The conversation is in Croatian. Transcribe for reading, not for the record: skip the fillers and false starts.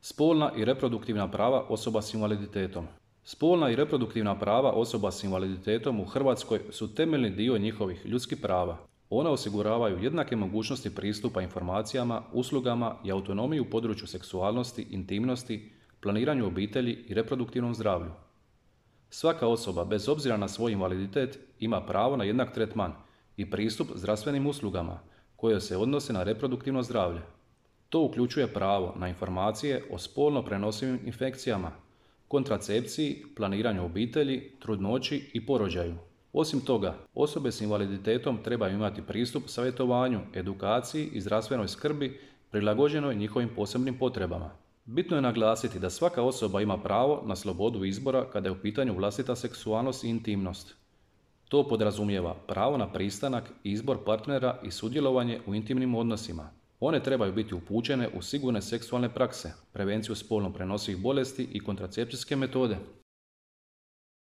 Spolna i reproduktivna prava osoba s invaliditetom. Spolna i reproduktivna prava osoba s invaliditetom u Hrvatskoj su temeljni dio njihovih ljudskih prava. Ona osiguravaju jednake mogućnosti pristupa informacijama, uslugama i autonomiju u području seksualnosti, intimnosti, planiranju obitelji i reproduktivnom zdravlju. Svaka osoba, bez obzira na svoj invaliditet, ima pravo na jednak tretman i pristup zdravstvenim uslugama koje se odnose na reproduktivno zdravlje. To uključuje pravo na informacije o spolno prenosivim infekcijama, kontracepciji, planiranju obitelji, trudnoći i porođaju. Osim toga, osobe s invaliditetom trebaju imati pristup savjetovanju, edukaciji i zdravstvenoj skrbi prilagođenoj njihovim posebnim potrebama. Bitno je naglasiti da svaka osoba ima pravo na slobodu izbora kada je u pitanju vlastita seksualnost i intimnost. To podrazumijeva pravo na pristanak, izbor partnera i sudjelovanje u intimnim odnosima. One trebaju biti upućene u sigurne seksualne prakse, prevenciju spolno prenosivih bolesti i kontracepcijske metode.